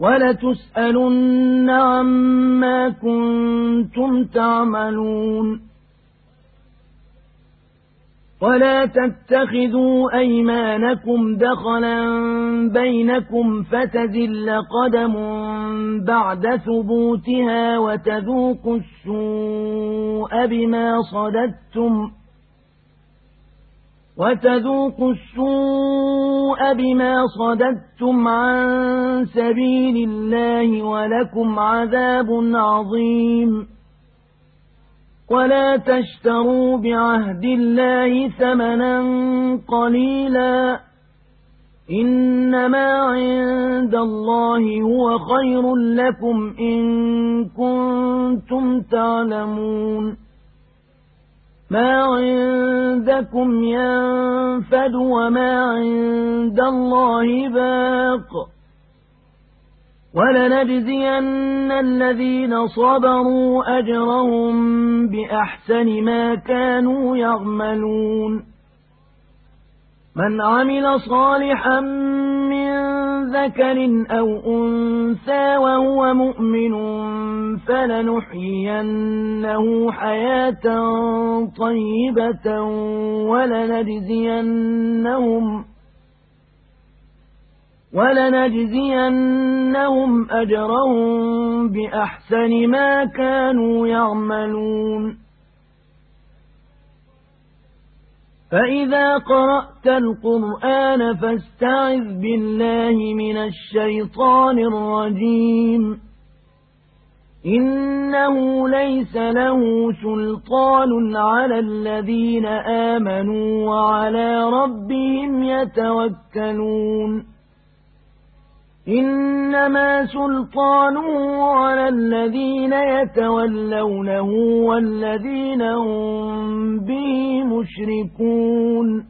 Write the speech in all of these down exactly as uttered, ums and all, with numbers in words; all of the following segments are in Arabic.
وَلَتُسْأَلُنَّ عَمَّا كُنتُمْ تَعْمَلُونَ وَلَا تَتَّخِذُوا أَيْمَانَكُمْ دَخَلًا بَيْنَكُمْ فَتَزِلَّ قَدَمٌ بَعْدَ ثُبُوتِهَا وَتَذُوقُوا السُّوءَ بِمَا صَدَدتُّمْ وَتَذُوقُوا السُّوءَ بِمَا صَدَدتُّمْ عَن سَبِيلِ اللَّهِ وَلَكُمْ عَذَابٌ عَظِيمٌ وَلَا تَشْتَرُوا بِعَهْدِ اللَّهِ ثَمَنًا قَلِيلًا إِنَّمَا عِندَ اللَّهِ هُوَ خَيْرٌ لَكُمْ إِن كُنتُمْ تَعْلَمُونَ مَا عِندَكُمْ يَنفَدُ وَمَا عِندَ اللَّهِ بَاقٍ وَلَنَجْزِيَنَّ الَّذِينَ صَبَرُوا أَجْرَهُم بِأَحْسَنِ مَا كَانُوا يَعْمَلُونَ مَنْ عَمِلَ صَالِحًا مِّن ذَكَرٍ أَوْ أُنثَىٰ وَهُوَ مُؤْمِنٌ فَلَنُحْيِيَنَّهُ حَيَاةً طَيِّبَةً وَلَنَجْزِيَنَّهُمْ وَلَنَجْزِيَنَّهُمْ أَجْرَهُم بِأَحْسَنِ مَا كَانُوا يَعْمَلُونَ فَإِذَا قَرَأْتَ الْقُرْآنَ فَاسْتَعِذْ بِاللَّهِ مِنَ الشَّيْطَانِ الرَّجِيمِ إِنَّهُ لَيْسَ لَهُ سُلْطَانٌ عَلَى الَّذِينَ آمَنُوا وَعَلَى رَبِّهِمْ يَتَوَكَّلُونَ إِنَّمَا سُلْطَانُهُ عَلَى الَّذِينَ يَتَوَلَّوْنَهُ وَالَّذِينَ هُم بِهِ مُشْرِكُونَ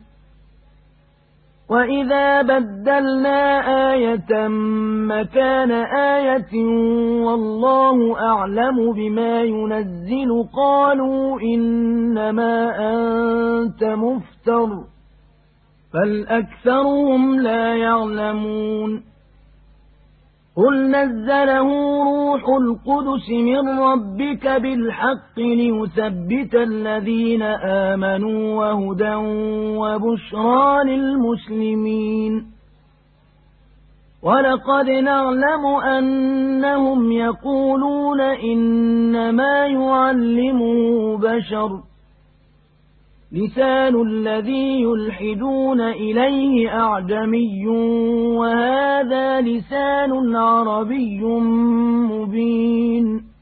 وَإِذَا بَدَّلْنَا آيَةً مَكَانَ آيَةٍ وَاللَّهُ أَعْلَمُ بِمَا يُنَزِّلُ قَالُوا إِنَّمَا أَنتَ مُفْتَرٍ بَلْ أَكْثَرُهُمْ لَا يَعْلَمُونَ قُلْ نَزَّلَهُ رُوحُ الْقُدُسِ مِنْ رَبِّكَ بِالْحَقِّ لِيُثَبِّتَ الَّذِينَ آمَنُوا وَهُدًى وَبُشْرَى لِلْمُسْلِمِينَ وَلَقَدْ نَعْلَمُ أَنَّهُمْ يَقُولُونَ إِنَّمَا يُعَلِّمُهُ بَشَرٌ لِسَانُ الَّذِي يُلْحِدُونَ إِلَيْهِ أَعْجَمِيٌّ وَهَذَا لِسَانٌ عَرَبِيٌّ مُبِينٌ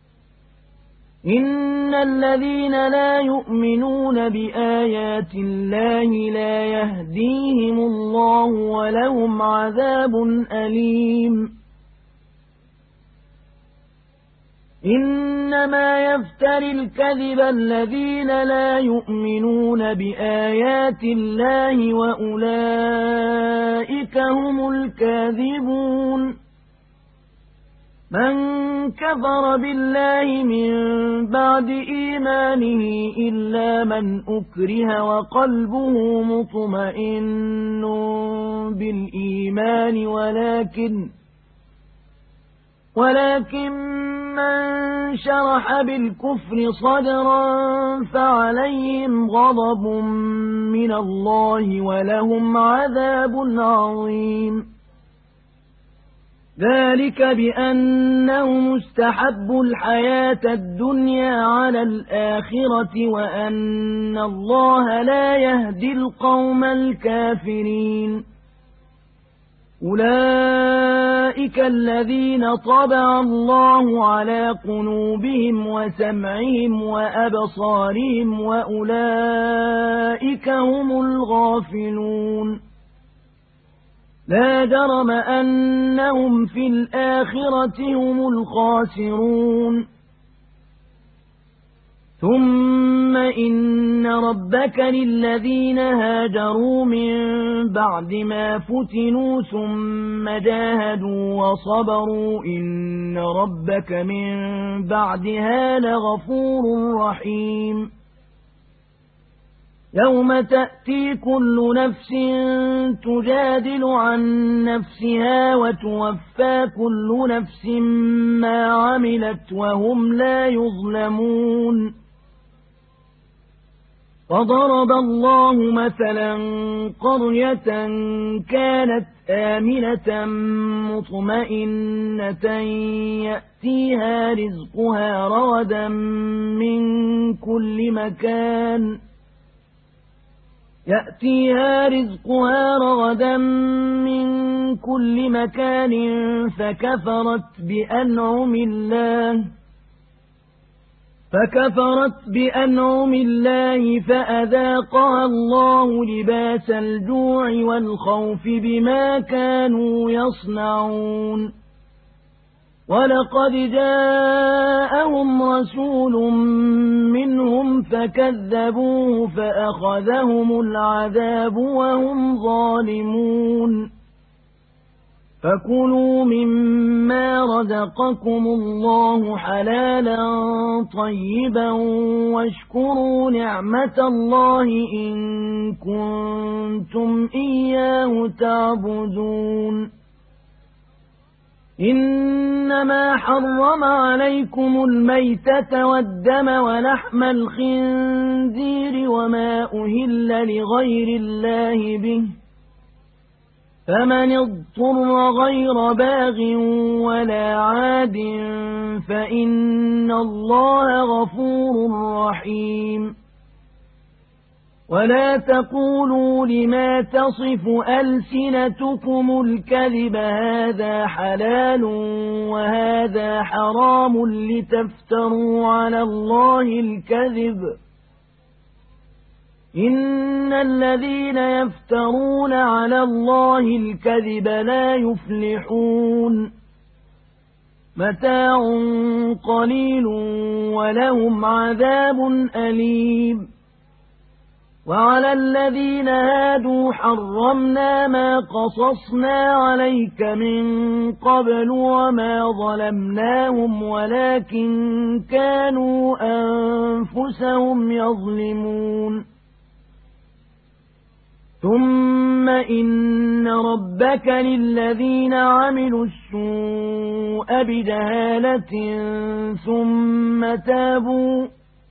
إِنَّ الَّذِينَ لَا يُؤْمِنُونَ بِآيَاتِ اللَّهِ لَا يَهْدِيهِمُ اللَّهُ وَلَهُمْ عَذَابٌ أَلِيمٌ إِنَّمَا يَفْتَرِي الْكَذِبَ الَّذِينَ لَا يُؤْمِنُونَ بِآيَاتِ اللَّهِ وَأُولَئِكَ هُمُ الْكَاذِبُونَ مَنْ كَفَرَ بِاللَّهِ مِنْ بَعْدِ إِيمَانِهِ إِلَّا مَنْ أُكْرِهَ وَقَلْبُهُ مُطْمَئِنٌّ بِالْإِيمَانِ ولكن ولكن مَّن شَرَحَ بِالْكُفْرِ صَدْرًا فَعَلَيْهِمْ غَضَبٌ مِّنَ اللَّهِ وَلَهُمْ عَذَابٌ عَظِيمٌ ذَلِكَ بِأَنَّهُمُ اسْتَحَبُّوا الْحَيَاةَ الدُّنْيَا عَلَى الْآخِرَةِ وَأَنَّ اللَّهَ لَا يَهْدِي الْقَوْمَ الْكَافِرِينَ أُولَئِكَ الَّذِينَ طَبَعَ اللَّهُ عَلَى قُلُوبِهِمْ وَسَمْعِهِمْ وَأَبْصَارِهِمْ وَأُولَئِكَ هُمُ الْغَافِلُونَ لَا جَرَمَ أَنَّهُمْ فِي الْآخِرَةِ هُمُ الْخَاسِرُونَ ثُمَّ إِنَّ رَبَّكَ لِلَّذِينَ هَاجَرُوا مِن بَعْدِ مَا فُتِنُوا ثُمَّ جَاهَدُوا وَصَبَرُوا إِنَّ رَبَّكَ مِن بَعْدِهَا لَغَفُورٌ رَّحِيمٌ يوم تأتي كل نفس تجادل عن نفسها وتوفى كل نفس ما عملت وهم لا يظلمون. وضرب الله مثلا قرية كانت آمنة مطمئنة يأتيها رزقها رغدا من كل مكان يأتيها رزقها رغدا من كل مكان فكفرت بأنعم الله فكفرت بأنعم الله فأذاقها الله لباس الجوع والخوف بما كانوا يصنعون. ولقد جاءهم رسول منهم فكذبوه فأخذهم العذاب وهم ظالمون. فكلوا مما رزقكم الله حلالا طيبا واشكروا نعمة الله إن كنتم إياه تعبدون. إنما حرم عليكم الميتة والدم ولحم الخنزير وما أهل لغير الله به فمن اضطر غير باغ ولا عاد فإن الله غفور رحيم. ولا تقولوا لما تصف ألسنتكم الكذب هذا حلال وهذا حرام لتفتروا على الله الكذب إن الذين يفترون على الله الكذب لا يفلحون. متاع قليل ولهم عذاب أليم. وعلى الذين هادوا حرمنا ما قصصنا عليك من قبل وما ظلمناهم ولكن كانوا أنفسهم يظلمون. ثم إن ربك للذين عملوا السوء بجهالة ثم تابوا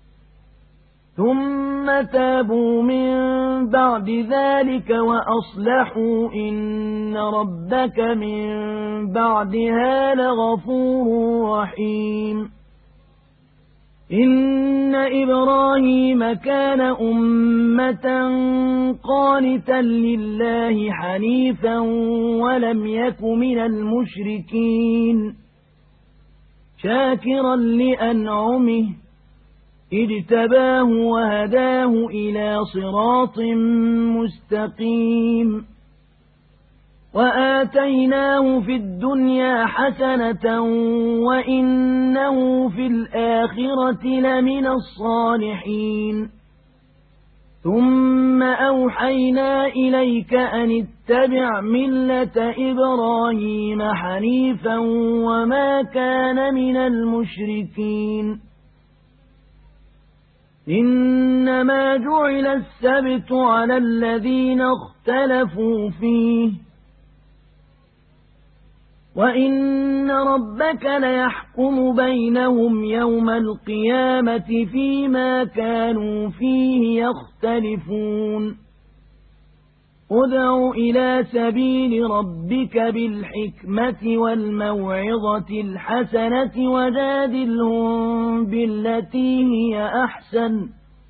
ثم تابوا من بعد ذلك وأصلحوا إن ربك من بعدها لغفور رحيم. إن إبراهيم كان أمة قانتا لله حنيفا ولم يك من المشركين شاكرا لأنعمه اجتباه وهداه إلى صراط مستقيم. وآتيناه في الدنيا حسنة وإنه في الآخرة لمن الصالحين. ثم أوحينا إليك أن اتبع ملة إبراهيم حنيفا وما كان من المشركين. إنما جعل السبت على الذين اختلفوا فيه وإن ربك ليحكم بينهم يوم القيامة فيما كانوا فيه يختلفون. ادع إلى سبيل ربك بالحكمة والموعظة الحسنة وجادلهم بالتي هي أحسن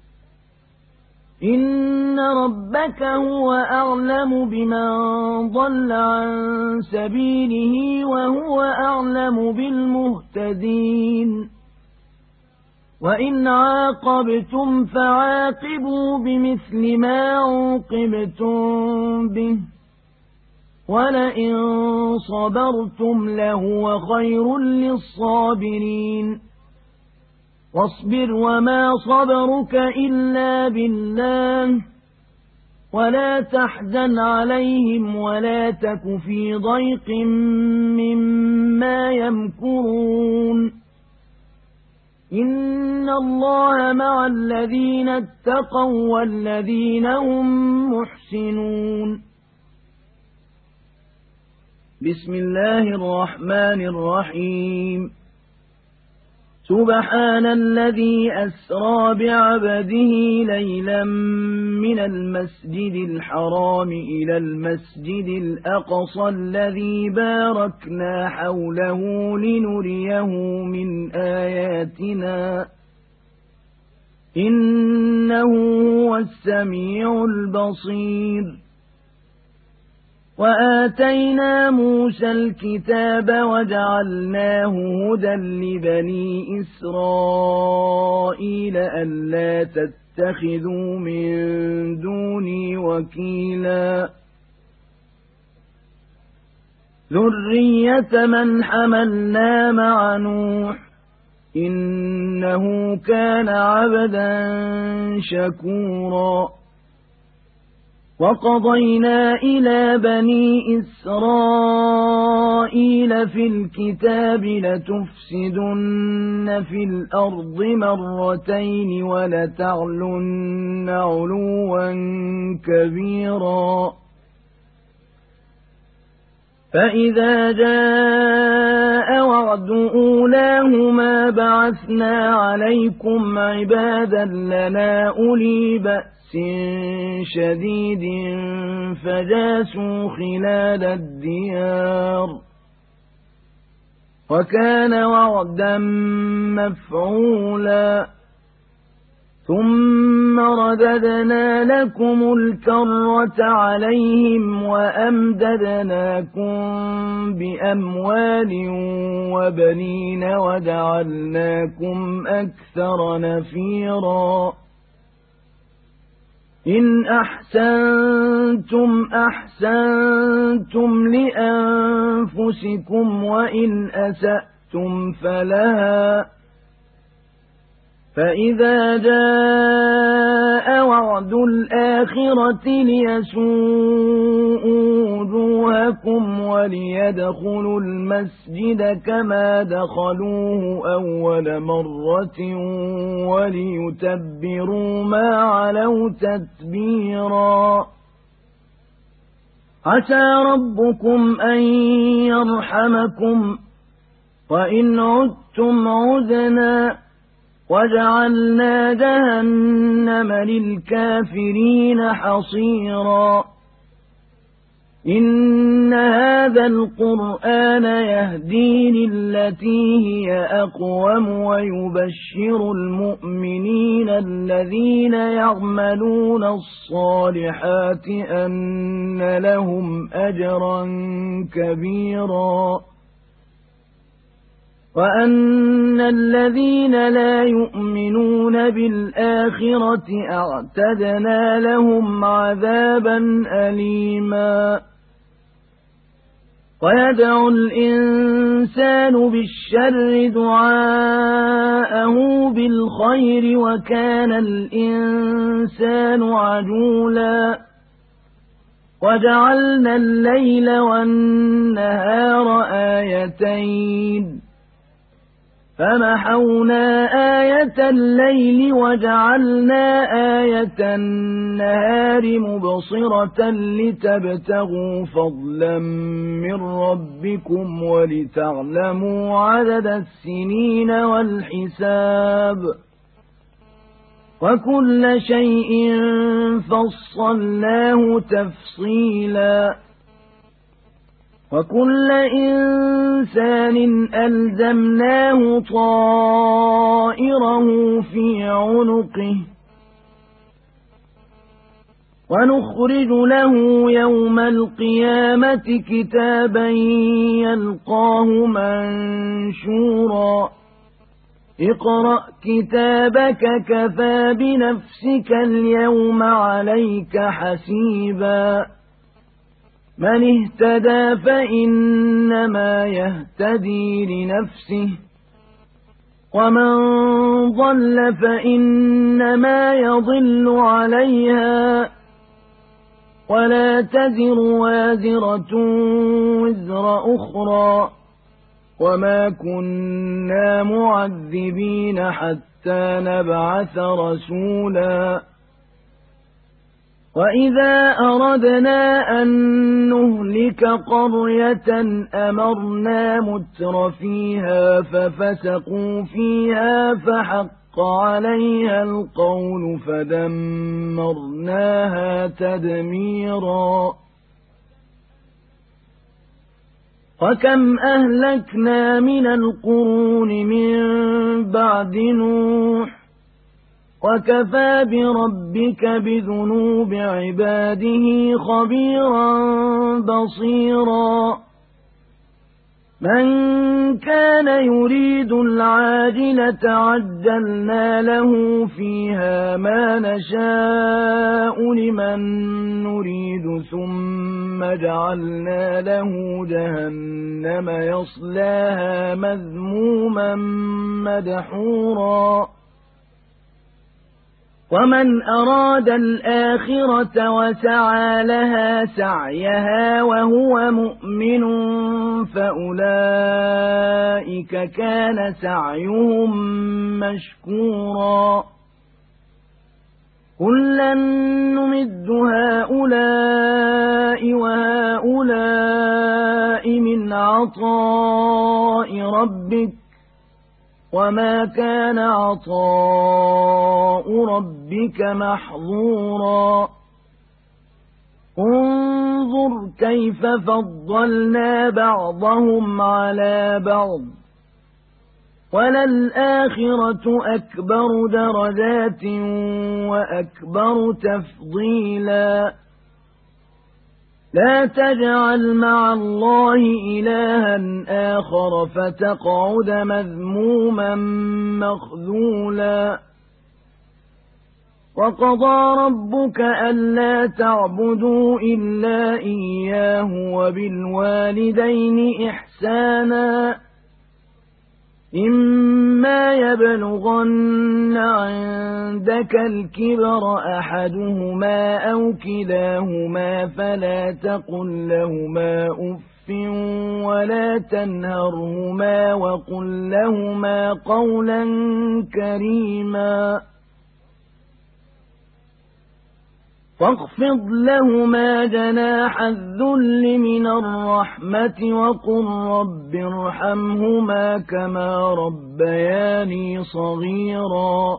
إن ربك هو أعلم بمن ضل عن سبيله وهو أعلم بالمهتدين. وإن عاقبتم فعاقبوا بمثل ما عوقبتم به ولئن صبرتم لهو خير للصابرين. واصبر وما صبرك إلا بالله ولا تحزن عليهم ولا تك في ضيق مما يمكرون. إن الله مع الذين اتقوا والذين هم محسنون. بسم الله الرحمن الرحيم. سبحان الذي أسرى بعبده ليلا من المسجد الحرام إلى المسجد الأقصى الذي باركنا حوله لنريه من آياتنا إنه هو السميع البصير. وآتينا موسى الكتاب وجعلناه هدى لبني إسرائيل ألا تتخذوا من دوني وكيلا ذرية من حملنا مع نوح إنه كان عبدا شكورا. وقضينا إلى بني إسرائيل في الكتاب لتفسدن في الأرض مرتين ولتعلن علوا كبيرا. فإذا جاء وعد أولاهما بعثنا عليكم عبادا لنا أولي بأس شديد فجاسوا خلال الديار وكان وعدا مفعولا. ثم رددنا لكم الكرة عليهم وأمددناكم بأموال وبنين وجعلناكم أكثر نفيرا. إن أحسنتم أحسنتم لأنفسكم وإن أسأتم فلها. فإذا جاء وعد الآخرة ليسوءوا وجوهكم وليدخلوا المسجد كما دخلوه أول مرة وليتبروا ما علوا تتبيرا. عسى ربكم أن يرحمكم وإن عدتم عدنا وجعلنا جهنم للكافرين حصيرا. إن هذا القرآن يهدي للتي هي أقوم ويبشر المؤمنين الذين يعملون الصالحات أن لهم أجرا كبيرا وأن الذين لا يؤمنون بالآخرة أعتدنا لهم عذابا أليما. ويدعو الإنسان بالشر دعاءه بالخير وكان الإنسان عجولا. وجعلنا الليل والنهار آيتين فمحونا آية الليل وجعلنا آية النهار مبصرة لتبتغوا فضلا من ربكم ولتعلموا عدد السنين والحساب وكل شيء فصلناه تفصيلا. وكل إنسان ألزمناه طائره في عنقه ونخرج له يوم القيامة كتابا يلقاه منشورا. اقرأ كتابك كفى بنفسك اليوم عليك حسيبا. من اهتدى فإنما يهتدي لنفسه ومن ضل فإنما يضل عليها ولا تزر وازرة وزر أخرى وما كنا معذبين حتى نبعث رسولا وإذا أردنا أن نهلك قرية أمرنا متر فيها ففسقوا فيها فحق عليها القول فدمرناها تدميرا وكم أهلكنا من القرون من بعد نوح وكفى بربك بذنوب عباده خبيرا بصيرا من كان يريد العاجلة عجلنا له فيها ما نشاء لمن نريد ثم جعلنا له جهنم يصلاها مذموما مدحورا ومن أراد الآخرة وسعى لها سعيها وهو مؤمن فأولئك كان سعيهم مشكورا كلا نمد هؤلاء وهؤلاء من عطاء ربك وما كان عطاء ربك محظورا انظر كيف فضلنا بعضهم على بعض وللآخرة أكبر درجات وأكبر تفضيلا لا تجعل مع الله إلها آخر فتقعد مذموما مخذولا وقضى ربك ألا تعبدوا إلا إياه وبالوالدين إحسانا إما يبلغن عندك الكبر أحدهما أو كلاهما فلا تقل لهما أف ولا تنهرهما وقل لهما قولا كريما واخفض لهما جناح الذل من الرحمة وقل رب ارحمهما كما ربياني صغيرا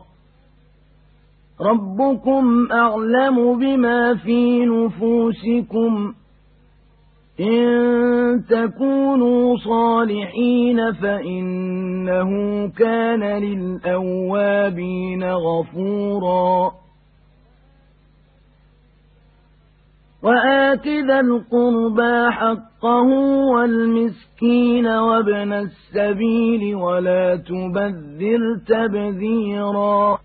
ربكم أعلم بما في نفوسكم إن تكونوا صالحين فإنه كان للأوابين غفورا وآت ذا القربى حقه والمسكين وابن السبيل ولا تبذر تبذيرا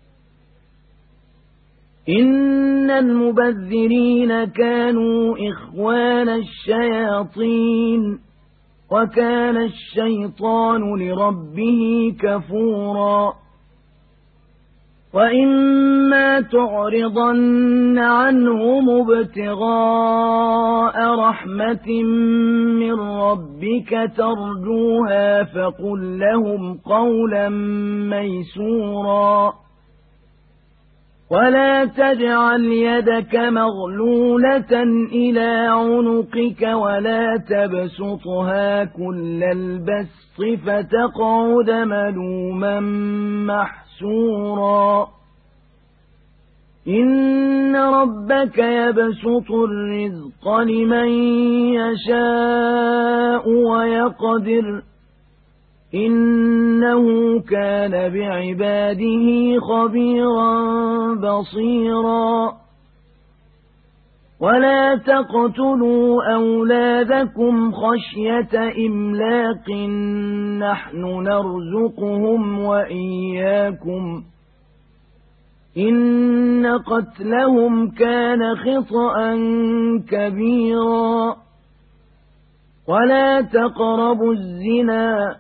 إن المبذرين كانوا إخوان الشياطين وكان الشيطان لربه كفورا وإما تعرضن عنهم ابتغاء رحمة من ربك ترجوها فقل لهم قولا ميسورا ولا تجعل يدك مغلولة إلى عنقك ولا تبسطها كل البسط فتقعد ملوما محسورا إن ربك يبسط الرزق لمن يشاء ويقدر إنه كان بعباده خبيرا بصيرا ولا تقتلوا أولادكم خشية إملاق نحن نرزقهم وإياكم إن قتلهم كان خطأ كبيرا ولا تقربوا الزنا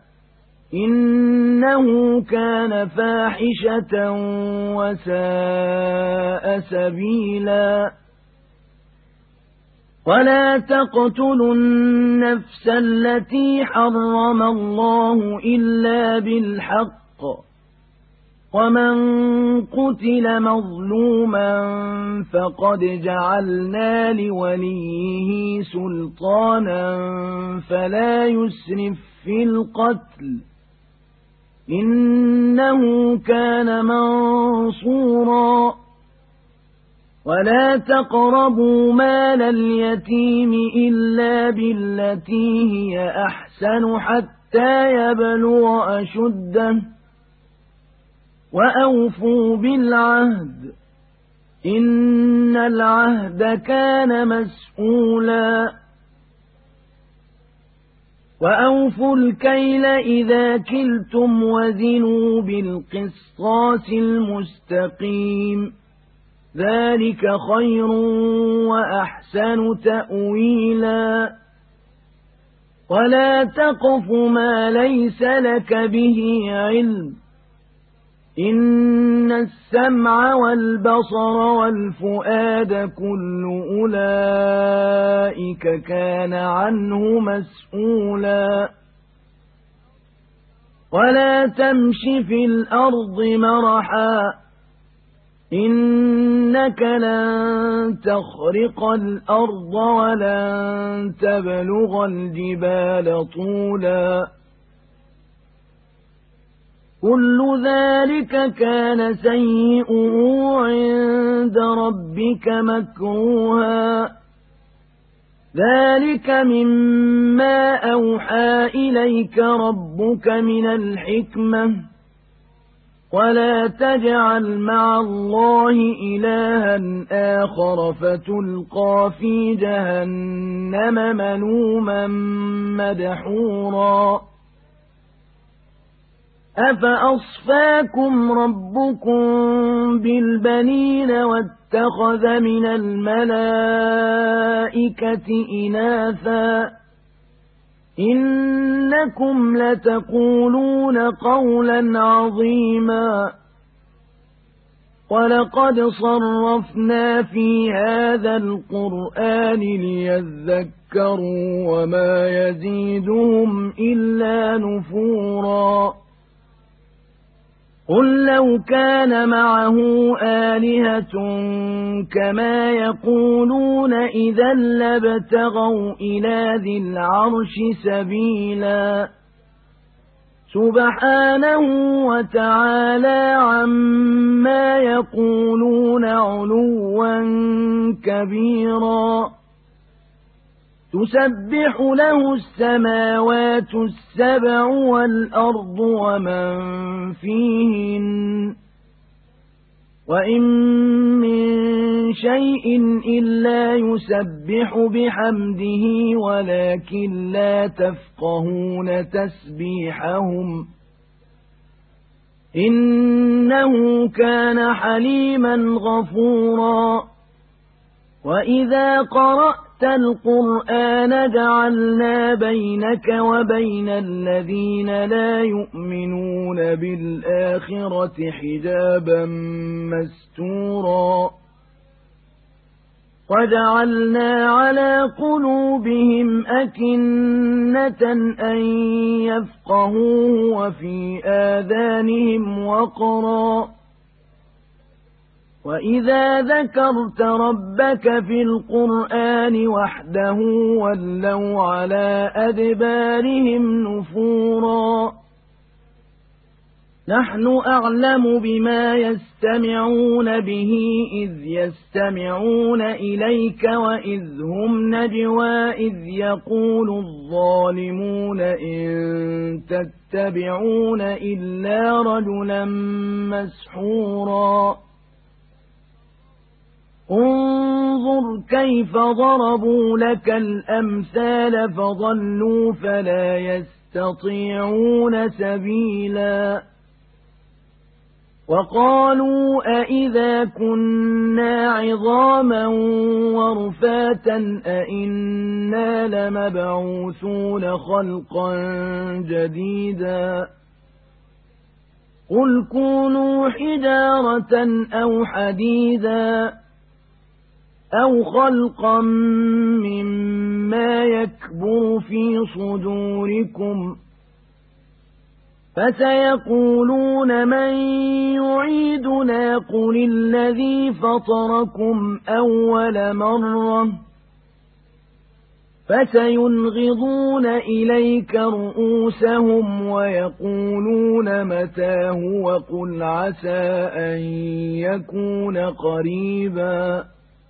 إنه كان فاحشة وساء سبيلا ولا تقتلوا النفس التي حرم الله إلا بالحق ومن قتل مظلوما فقد جعلنا لوليه سلطانا فلا يسرف في القتل إنه كان منصورا ولا تقربوا مال اليتيم إلا بالتي هي أحسن حتى يبلغ أشده وأوفوا بالعهد إن العهد كان مسؤولا وأوفوا الكيل إذا كلتم وزنوا بالقسطاس المستقيم ذلك خير وأحسن تأويلا ولا تقف ما ليس لك به علم إن السمع والبصر والفؤاد كل أولئك كان عنه مسؤولا ولا تمش في الأرض مرحا إنك لن تخرق الأرض ولن تبلغ الجبال طولا كل ذلك كان سيئه عند ربك مكروها ذلك مما أوحى إليك ربك من الحكمة ولا تجعل مع الله إلها آخر فتلقى في جهنم ملوما مدحورا أفأصفاكم ربكم بالبنين واتخذ من الملائكة إناثا إنكم لتقولون قولا عظيما ولقد صرفنا في هذا القرآن ليذكروا وما يزيدهم إلا نفورا قل لو كان معه آلهة كما يقولون إذا لابتغوا إلى ذي العرش سبيلا سبحانه وتعالى عما يقولون علوا كبيرا تسبح له السماوات السبع والأرض ومن فيهن وإن من شيء إلا يسبح بحمده ولكن لا تفقهون تسبيحهم إنه كان حليما غفورا وإذا قرأت القرآن جعلنا بينك وبين الذين لا يؤمنون بالآخرة حجابا مستورا وجعلنا على قلوبهم أكنة أن يفقهوه وفي آذانهم وقرا وإذا ذكرت ربك في القرآن وحده ولوا على أدبارهم نفورا نحن أعلم بما يستمعون به إذ يستمعون إليك وإذ هم نجوى إذ يقول الظالمون إن تتبعون إلا رجلا مسحورا انظر كيف ضربوا لك الأمثال فضلوا فلا يستطيعون سبيلا وقالوا أئذا كنا عظاما ورفاتا أئنا لمبعوثون خلقا جديدا قل كونوا حجارة أو حديدا أَوْ خَلْقًا مِّمَّا يَكْبُرُ فِي صُدُورِكُمْ فَسَيَقُولُونَ مَن يُعِيدُنَا قُلِ الَّذِي فَطَرَكُمْ أَوَّلَ مَرَّةٍ فَسَيُنْغِضُونَ إِلَيْكَ رُءُوسَهُمْ وَيَقُولُونَ مَتَىٰ هُوَ قُلْ عَسَىٰ أَن يَكُونَ قَرِيبًا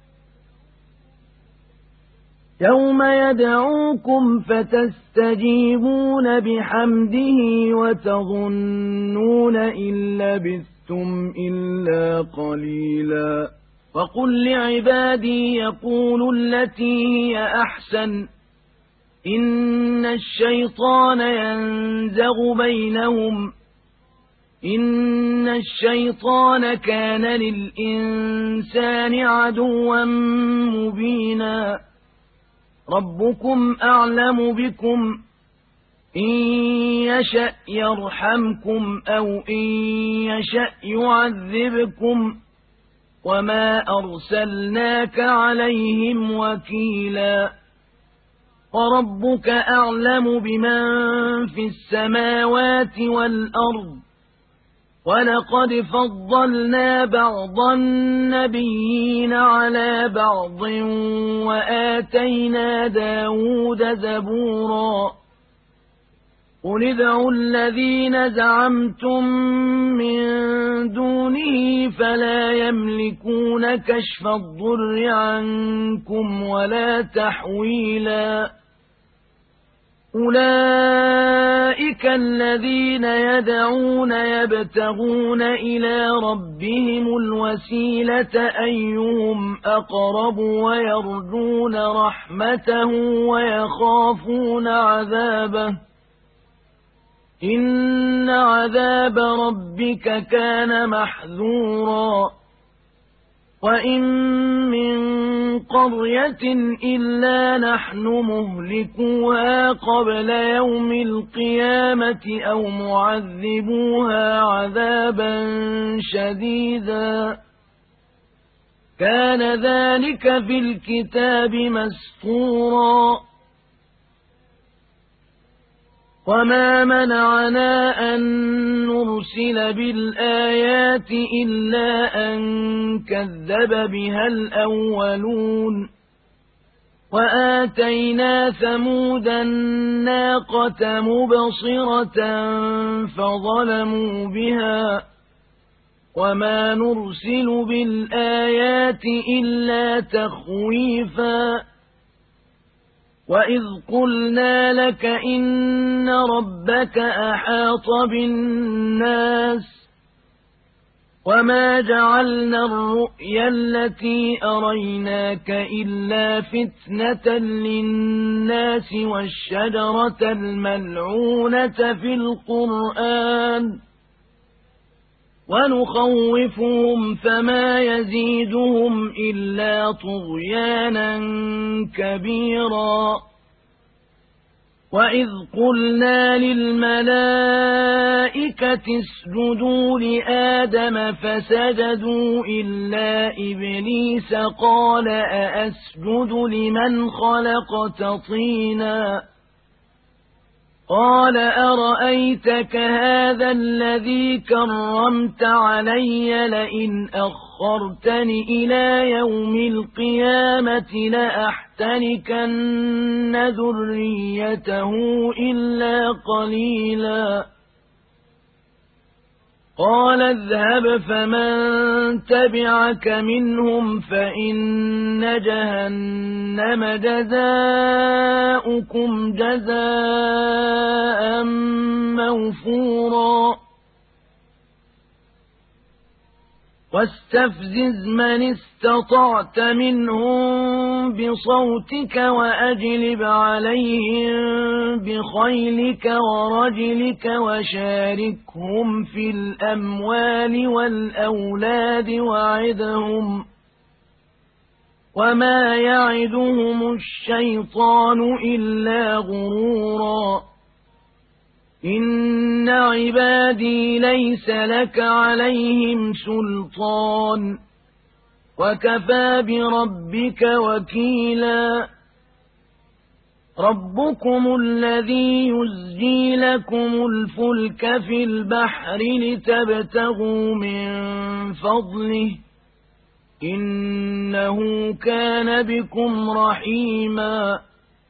يَوْمَ يَدْعُوكُمْ فَتَسْتَجِيبُونَ بِحَمْدِهِ وَتَظُنُّونَ إِن لَّبِثْتُمْ إِلَّا قَلِيلًا وَقُل لِّعِبَادِي يَقُولُوا الَّتِي هِيَ أَحْسَنُ إِنَّ الشَّيْطَانَ يَنزَغُ بَيْنَهُمْ إِنَّ الشَّيْطَانَ كَانَ لِلْإِنسَانِ عَدُوًّا مُّبِينًا رَبُّكُمْ أَعْلَمُ بِكُمْ إِن يَشَأْ يَرْحَمْكُمْ أَوْ إِن يَشَأْ يُعَذِّبْكُمْ وَمَا أَرْسَلْنَاكَ عَلَيْهِمْ وَكِيلًا وَرَبُّكَ أَعْلَمُ بِمَن فِي السَّمَاوَاتِ وَالْأَرْضِ وَلَقَدْ فَضَّلْنَا بَعْضَ النَّبِيِّينَ عَلَىٰ بَعْضٍ وَآتَيْنَا دَاوُودَ زَبُورًا قُلِ ادْعُوا الَّذِينَ زَعَمْتُم مِّن دُونِهِ فَلَا يَمْلِكُونَ كَشْفَ الضُّرِّ عَنكُمْ وَلَا تَحْوِيلًا أُولَٰئِكَ الَّذِينَ يَدْعُونَ يَبْتَغُونَ إِلَىٰ رَبِّهِمُ الْوَسِيلَةَ أَيُّهُمْ أَقْرَبُ وَيَرْجُونَ رَحْمَتَهُ وَيَخَافُونَ عَذَابَهُ إِنَّ عَذَابَ رَبِّكَ كَانَ مَحْذُورًا وَإِن مِّن قَرْيَةٍ إِلَّا نَحْنُ مُهْلِكُوهَا قَبْلَ يَوْمِ الْقِيَامَةِ أَوْ مُعَذِّبُوهَا عَذَابًا شَدِيدًا كَانَ ذَلِكَ فِي الْكِتَابِ مَسْطُورًا وَمَا مَنَعَنَا أَن نُّرْسِلَ بِالْآيَاتِ إِلَّا أَن كَذَّبَ بِهَا الْأَوَّلُونَ وَآتَيْنَا ثَمُودَ النَّاقَةَ مُبْصِرَةً فَظَلَمُوا بِهَا وَمَا نُرْسِلُ بِالْآيَاتِ إِلَّا تَخْوِيفًا وَإِذْ قُلْنَا لَكَ إِنَّ رَبَّكَ أَحَاطَ بِالنَّاسِ وَمَا جَعَلْنَا الرُّؤْيَا الَّتِي أَرَيْنَاكَ إِلَّا فِتْنَةً لِّلنَّاسِ وَالشَّجَرَةَ الْمَلْعُونَةَ فِي الْقُرْآنِ وَنُخَوِّفُهُمْ فَمَا يَزِيدُهُمْ إِلَّا طُغْيَانًا كَبِيرًا وَإِذْ قُلْنَا لِلْمَلَائِكَةِ اسْجُدُوا لِآدَمَ فَسَجَدُوا إِلَّا إِبْلِيسَ قَالَ أَأَسْجُدُ لِمَنْ خَلَقْتَ طِينًا قَالَ أَرَأَيْتَكَ هَٰذَا الَّذِي كَرَّمْتَ عَلَيَّ لَئِنْ أَخَّرْتَنِ إِلَىٰ يَوْمِ الْقِيَامَةِ لَأَحْتَنِكَنَّ ذُرِّيَّتَهُ إِلَّا قَلِيلًا قَالَ اذْهَبْ فَمَن تَبِعَكَ مِنْهُمْ فَإِنَّ جَهَنَّمَ جَزَاؤُكُمْ جَزَاءً مَّوْفُورًا وَاسْتَفْزِزْ مَنِ اسْتَطَعْتَ مِنْهُم بِصَوْتِكَ وَأَجْلِبْ عَلَيْهِم بِخَيْلِكَ وَرَجِلِكَ وَشَارِكْهُمْ فِي الْأَمْوَالِ وَالْأَوْلَادِ وَعِدْهُمْ وَمَا يَعِدُهُمُ الشَّيْطَانُ إِلَّا غُرُورًا إِنَّ عِبَادِي لَيْسَ لَكَ عَلَيْهِمْ سُلْطَانٌ وكفى بربك وكيلا ربكم الذي يزجي لكم الفلك في البحر لتبتغوا من فضله إنه كان بكم رحيما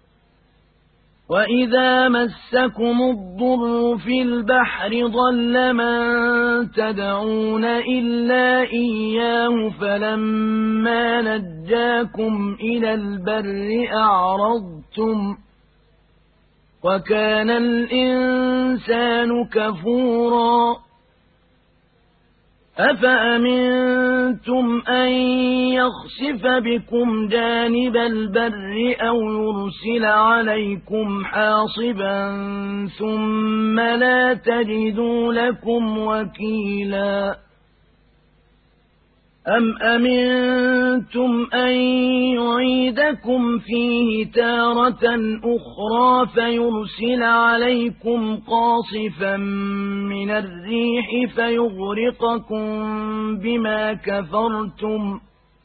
وإذا مسكم الضر في البحر ضل من تدعون إلا إياه فلما نجاكم إلى البر أعرضتم وكان الإنسان كفورا أفأمنتم أن يخسف بكم جانب البر أو يرسل عليكم حاصبا ثم لا تجدوا لكم وكيلا أم أمنتم أن يعيدكم فيه تارة أخرى فيرسل عليكم قاصفا من الريح فيغرقكم بما كفرتم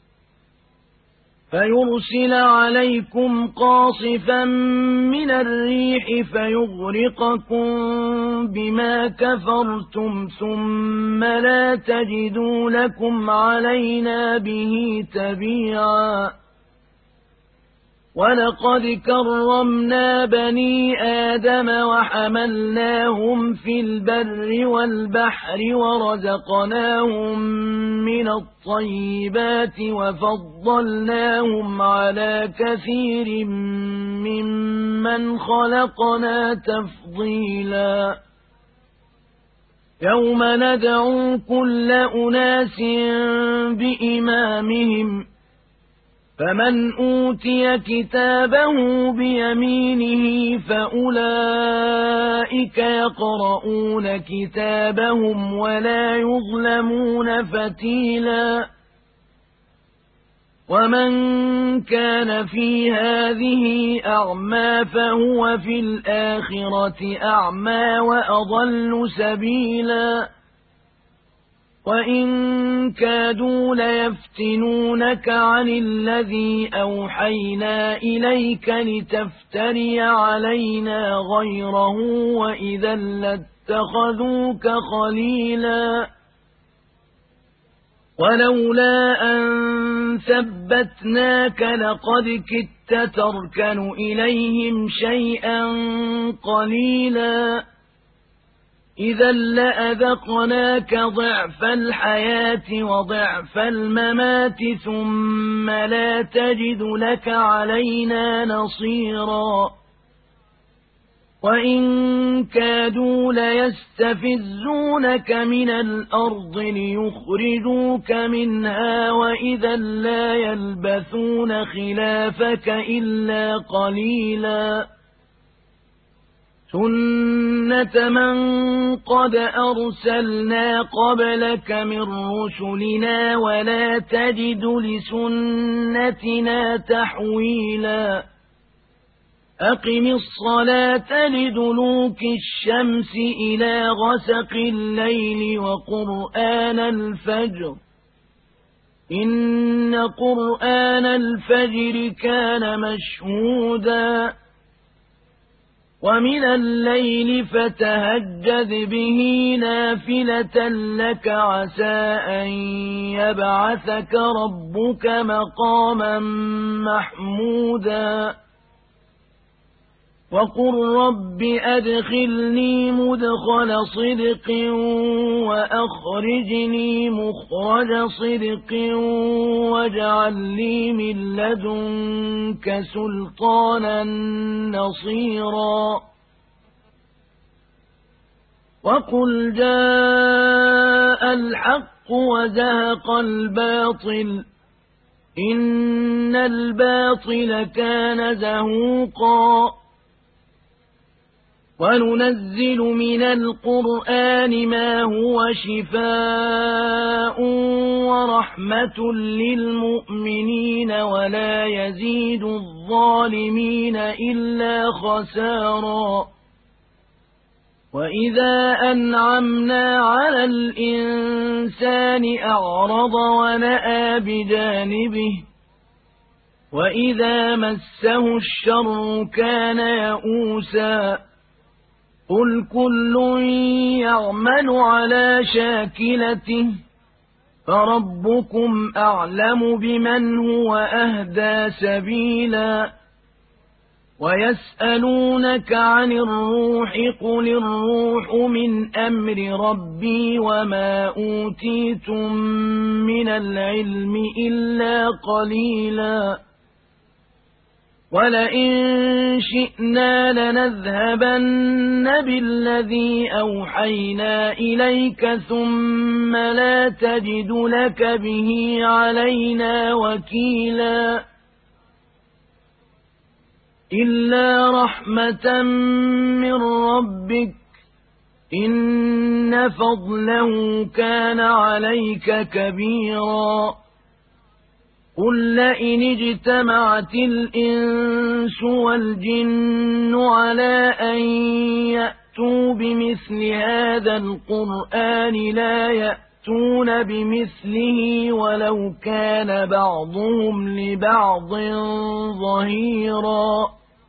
فيرسل عليكم قاصفا من الريح فيغرقكم بما كفرتم ثم لا تجدوا لكم علينا به تبيعا ولقد كرمنا بني آدم وحملناهم في البر والبحر ورزقناهم من الطيبات وفضلناهم على كثير ممن خلقنا تفضيلا يوم ندعو كل أناس بإمامهم فمن أوتي كتابه بيمينه فأولئك يقرؤون كتابهم ولا يظلمون فتيلا ومن كان في هذه أعمى فهو في الآخرة أعمى وأضل سبيلا وإن كادوا ليفتنونك عن الذي أوحينا إليك لتفتري علينا غيره وإذا لاتخذوك خليلا ولولا أن ثبتناك لقد كدت تركن إليهم شيئا قليلا إذا لأذقناك ضعف الحياة وضعف الممات ثم لا تجد لك علينا نصيرا وإن كادوا ليستفزونك من الأرض ليخرجوك منها وإذا لا يلبثون خلافك إلا قليلا سنة من قد أرسلنا قبلك من رسلنا ولا تجد لسنتنا تحويلا أقم الصلاة لدلوك الشمس إلى غسق الليل وقرآن الفجر إن قرآن الفجر كان مشهودا ومن الليل فتهجد به نافلة لك عسى أن يبعثك ربك مقاما محمودا وقل رب أدخلني مدخل صدق وأخرجني مخرج صدق واجعل لي من لدنك سلطانا نصيرا وقل جاء الحق وزهق الباطل إن الباطل كان زهوقا وننزل من القرآن ما هو شفاء ورحمة للمؤمنين ولا يزيد الظالمين إلا خسارا وَإِذَا أَنْعَمْنَا عَلَى الْإِنسَانِ أَعْرَضَ وَنَأَىٰ بِجَانِبِهِ وَإِذَا مَسَّهُ الشَّرُّ كَانَ يَئُوسًا قُلْ كُلٌّ يَعْمَلُ عَلَىٰ شَاكِلَتِهِ فَرَبُّكُمْ أَعْلَمُ بِمَنْ هُوَ أَهْدَىٰ سَبِيلًا وَيَسْأَلُونَكَ عَنِ الرُّوحِ قُلِ الرُّوحُ مِنْ أَمْرِ رَبِّي وَمَا أُوتِيتُم مِّنَ الْعِلْمِ إِلَّا قَلِيلًا وَلَئِن شِئْنَا لَنَذْهَبَنَّ بِالَّذِي أَوْحَيْنَا إِلَيْكَ ثُمَّ لَا تَجِدُ لَكَ بِهِ عَلَيْنَا وَكِيلًا إِلَّا رَحْمَةً مِّن رَّبِّكَ إِنَّ فَضْلَهُ كَانَ عَلَيْكَ كَبِيرًا قُل لَّئِنِ اجْتَمَعَتِ الْإِنسُ وَالْجِنُّ عَلَىٰ أَن يَأْتُوا بِمِثْلِ هَٰذَا الْقُرْآنِ لَا يَأْتُونَ بِمِثْلِهِ وَلَوْ كَانَ بَعْضُهُمْ لِبَعْضٍ ظَهِيرًا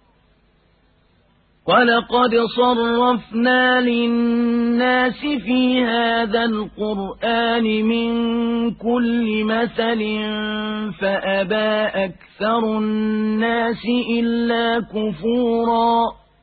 وَلَقَدْ صَرَّفْنَا لِلنَّاسِ فِي هَٰذَا الْقُرْآنِ مِن كُلِّ مَثَلٍ فَأَبَىٰ أَكْثَرُ النَّاسِ إِلَّا كُفُورًا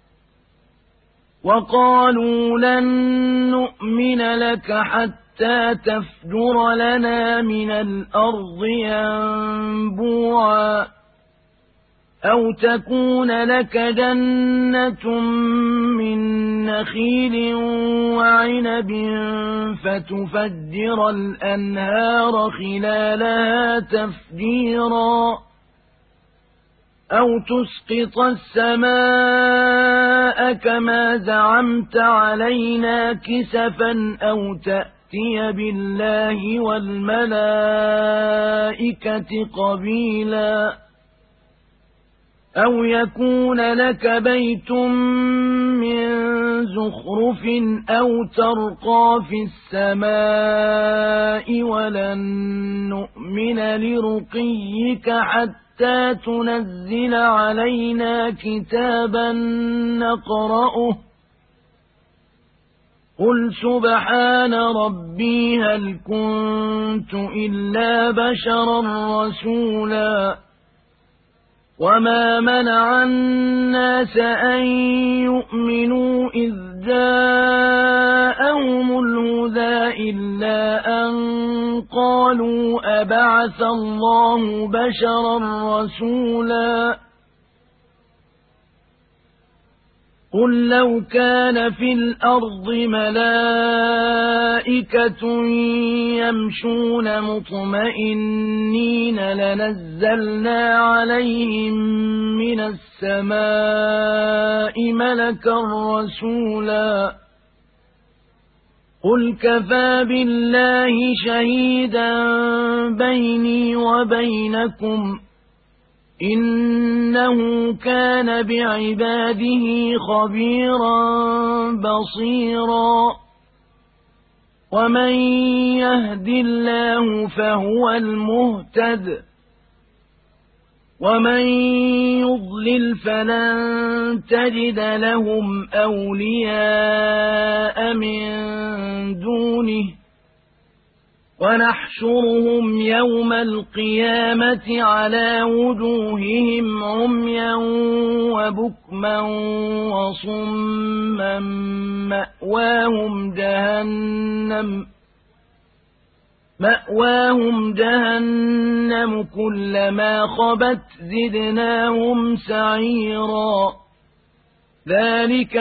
وَقَالُوا لَن نُّؤْمِنَ لَكَ حَتَّىٰ تَفْجُرَ لَنَا مِنَ الْأَرْضِ يَنبُوعًا أَوْ تَكُونَ لَكَ جَنَّةٌ مِّن نَّخِيلٍ وَعِنَبٍ فَتُفَجِّرَ الْأَنْهَارَ خِلَالَهَا تَفْجِيرًا أَوْ تُسْقِطَ السَّمَاءَ كَمَا زَعَمْتَ عَلَيْنَا كِسَفًا أَوْ تَأْتِيَ بِاللَّهِ وَالْمَلَائِكَةِ قَبِيلًا أَوْ يَكُونَ لَكَ بَيْتٌ مِّن زُخْرُفٍ أَوْ تَرْقَىٰ فِي السَّمَاءِ وَلَن نُّؤْمِنَ لِرُقِيِّكَ حَتَّىٰ تُنَزِّلَ عَلَيْنَا كِتَابًا نَّقْرَؤُهُ قُلْ سُبْحَانَ رَبِّي هَلْ كُنتُ إِلَّا بَشَرًا رَّسُولًا وَمَا مَنَعَ النَّاسَ أَن يُؤْمِنُوا إِذْ جَاءَهُمُ الْهُدَىٰ إِلَّا أَن قَالُوا أَبَعَثَ اللَّهُ بَشَرًا رَّسُولًا قُل لَّوْ كَانَ فِي الْأَرْضِ مَلَائِكَةٌ يَمْشُونَ مُطْمَئِنِّينَ لَنَزَّلْنَا عَلَيْهِم مِّنَ السَّمَاءِ مَلَكًا رَّسُولًا قُلْ كَفَىٰ بِاللَّهِ شَهِيدًا بَيْنِي وَبَيْنَكُمْ إِنَّهُ كَانَ بِعِبَادِهِ خَبِيرًا بَصِيرًا وَمَن يَهْدِ اللَّهُ فَهُوَ الْمُهْتَدِ وَمَن يُضْلِلْ فَلَن تَجِدَ لَهُمْ أَوْلِيَاءَ مِن دُونِهِ وَنَحْشُرُهُمْ يَوْمَ الْقِيَامَةِ عَلَىٰ وُجُوهِهِمْ عُمْيًا وَبُكْمًا وَصُمًّا مَّأْوَاهُمْ جَهَنَّمُ مَأْوَاهُمْ جَهَنَّمُ كُلَّمَا خَبَتْ زِدْنَاهُمْ سَعِيرًا ذَلِكَ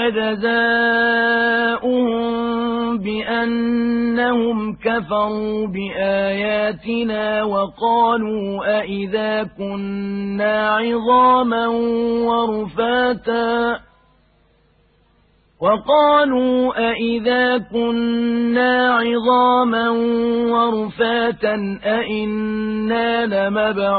جَزَاؤُهُم بِأَنَّهُمْ كَفَرُوا بِآيَاتِنَا وَقَالُوا أَإِذَا كُنَّا عِظَامًا وَرُفَاتًا وَقَالُوا أَإِذَا كُنَّا عِظَامًا وَرُفَاتًا أَإِنَّا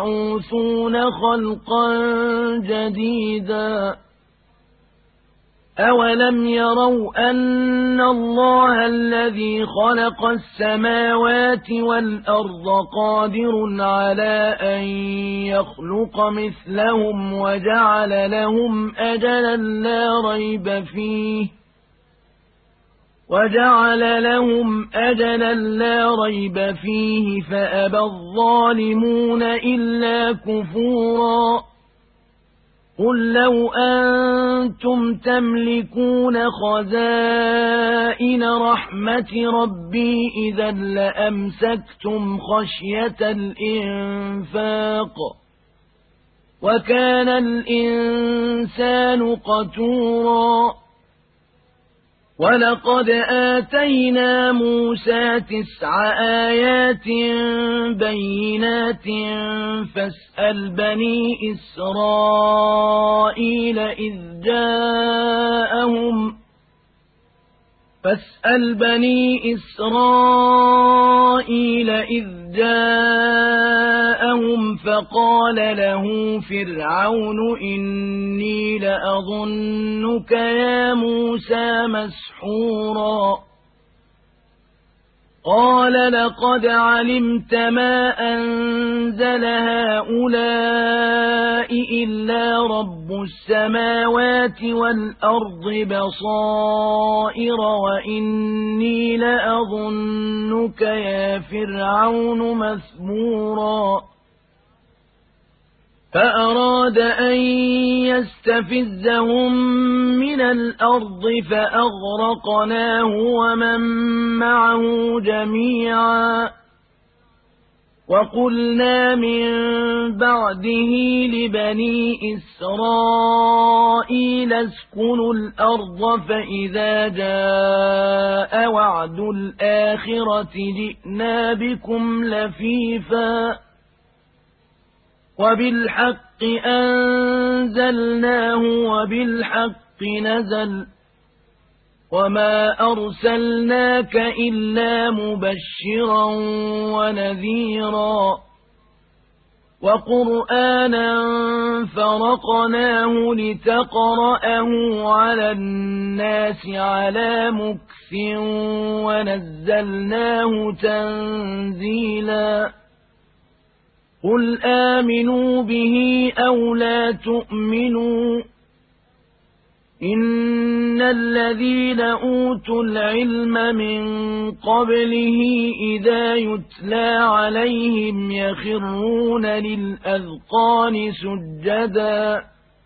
لَمَبْعُوثُونَ خَلْقًا جَدِيدًا أَوَلَمْ يَرَوْا أَنَّ اللَّهَ الَّذِي خَلَقَ السَّمَاوَاتِ وَالْأَرْضَ قَادِرٌ عَلَىٰ أَن يَخْلُقَ مِثْلَهُمْ وَجَعَلَ لَهُمْ أَجَلًا لَّا رَيْبَ فِيهِ وَجَعَلَ لَهُمْ أَجَلًا لَّا رَيْبَ فِيهِ فَأَبَى الظَّالِمُونَ إِلَّا كُفُورًا قُل لَّوْ أَنتُمْ تَمْلِكُونَ خَزَائِنَ رَحْمَةِ رَبِّي إِذًا لَّأَمْسَكْتُمْ خَشْيَةَ الْإِنفَاقِ وَكَانَ الْإِنسَانُ قَتُورًا وَلَقَدْ آتَيْنَا مُوسَى تِسْعَ آيَاتٍ بَيِّنَاتٍ فَاسْأَلْ بَنِي إِسْرَائِيلَ إِذْ جَاءَهُمْ فَاسْأَلْ بَنِي إِسْرَائِيلَ إِذْ جَاءَهُمْ فَقَالَ لَهُ فِرْعَوْنُ إِنِّي لَأَظُنُّكَ يَا مُوسَى مَسْحُورًا قَالَ لَقَدْ عَلِمْتَ مَا أَنزَلَ هَٰؤُلَاءِ إِلَّا رَبُّ السَّمَاوَاتِ وَالْأَرْضِ بَصَائِرَ وَإِنِّي لَأَظُنُّكَ يَا فِرْعَوْنُ مَثْبُورًا فَأَرَادَ أَن يَسْتَفِزَّهُم مِّنَ الْأَرْضِ فَأَغْرَقْنَاهُ وَمَن مَّعَهُ جَمِيعًا وَقُلْنَا مِن بَعْدِهِ لِبَنِي إِسْرَائِيلَ اسْكُنُوا الْأَرْضَ فَإِذَا جَاءَ وَعْدُ الْآخِرَةِ جِئْنَا بِكُمْ لَفِيفًا وَبِالْحَقِّ أَنزَلْنَاهُ وَبِالْحَقِّ نَزَلَ وَمَا أَرْسَلْنَاكَ إِلَّا مُبَشِّرًا وَنَذِيرًا وَقُرْآنًا فَرَقْنَاهُ لِتَقْرَأَهُ عَلَى النَّاسِ عَلَىٰ مُكْثٍ وَنَزَّلْنَاهُ تَنزِيلًا قُلْ آمِنُوا بِهِ أَوْ لَا تُؤْمِنُوا إِنَّ الَّذِينَ أُوتُوا الْعِلْمَ مِن قَبْلِهِ إِذَا يُتْلَىٰ عَلَيْهِمْ يَخِرُّونَ لِلْأَذْقَانِ سُجَّدًا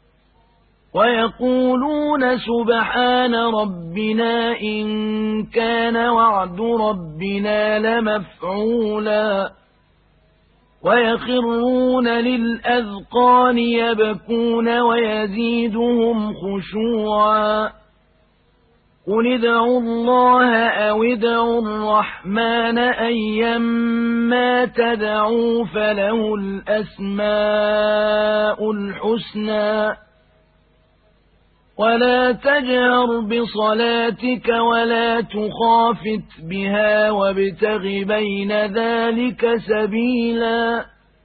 وَيَقُولُونَ سُبْحَانَ رَبِّنَا إِن كَانَ وَعْدُ رَبِّنَا لَمَفْعُولًا وَيَخِرُّونَ لِلْأَذْقَانِ يَبْكُونَ وَيَزِيدُهُمْ خُشُوعًا قُلِ ادْعُوا اللَّهَ أَوِ ادْعُوا الرَّحْمَٰنَ أَيًّا مَّا تَدْعُوا فَلَهُ الْأَسْمَاءُ الْحُسْنَىٰ وَلَا تَجْهَرْ بِصَلَاتِكَ وَلَا تُخَافِتْ بِهَا وَابْتَغِ بَيْنَ ذَٰلِكَ سَبِيلًا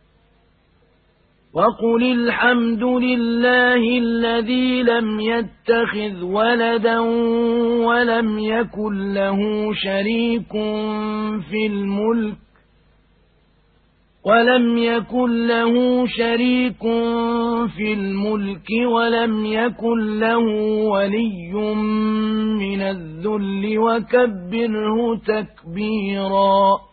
وَقُلِ الْحَمْدُ لِلَّهِ الَّذِي لَمْ يَتَّخِذْ وَلَدًا وَلَمْ يَكُن لَّهُ شَرِيكٌ فِي الْمُلْكِ وَلَمْ يَكُن لَّهُ شَرِيكٌ فِي الْمُلْكِ وَلَمْ يَكُن لَّهُ وَلِيٌّ مِّنَ الذُّلِّ وَكَبِّرْهُ تَكْبِيرًا